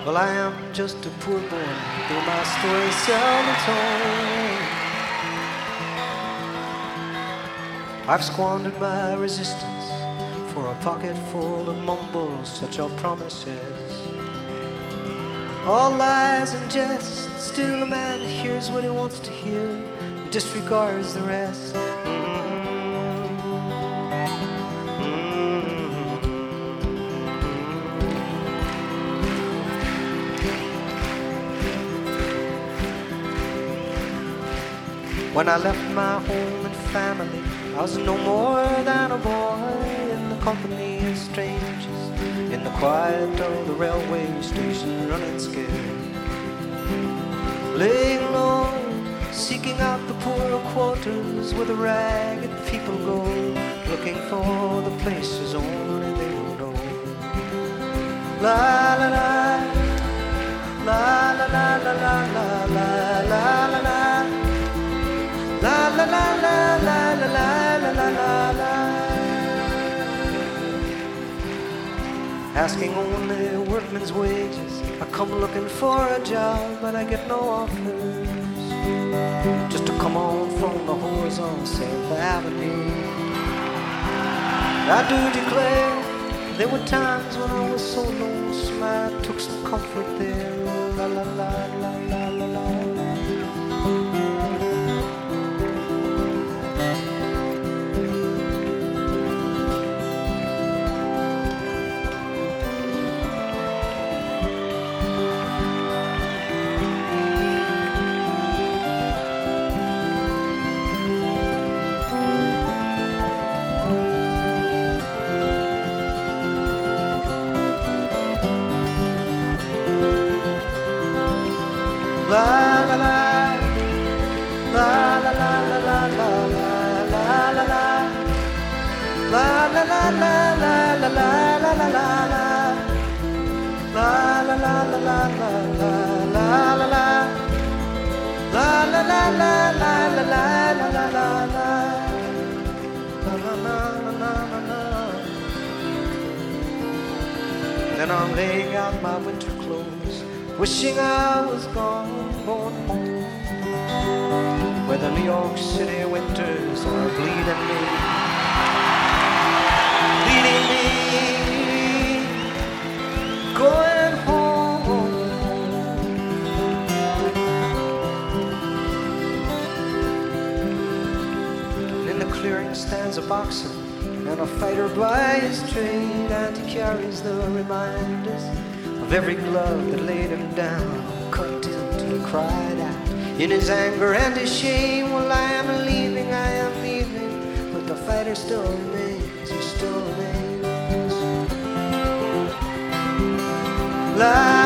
Well, I am just a poor boy, though my story's seldom told. I've squandered my resistance for a pocket full of mumbles, such are promises. All lies and jest, still a man hears what he wants to hear and disregards the rest. When I left my home and family, I was no more than a boy in the company of strangers, in the quiet of the railway station, running scared, laying low, seeking out the poorer quarters where the ragged people go, looking for the places only they will know. La la la, la la la la la la la la la la. La la la la la la la la la la. Asking only workman's wages, I come looking for a job, but I get no offers. Just to come on from the horizontal 7th Avenue. I do declare there were times when I was so lonesome I took some comfort there. La la la la la la la. La la la, la la la la la la la la la, la la la la la la la la la la, la la la la la la la la la la, la la la la la la la la la la la. Then I'm laying out my winter clothes, wishing I was gone home, where the New York City winters are bleeding me, going home. And in the clearing stands a boxer and a fighter by his trade, and he carries the reminders of every glove that laid him down, cut into and cried out in his anger and his shame. Well, I am leaving, but the fighter still remains, he still remains. La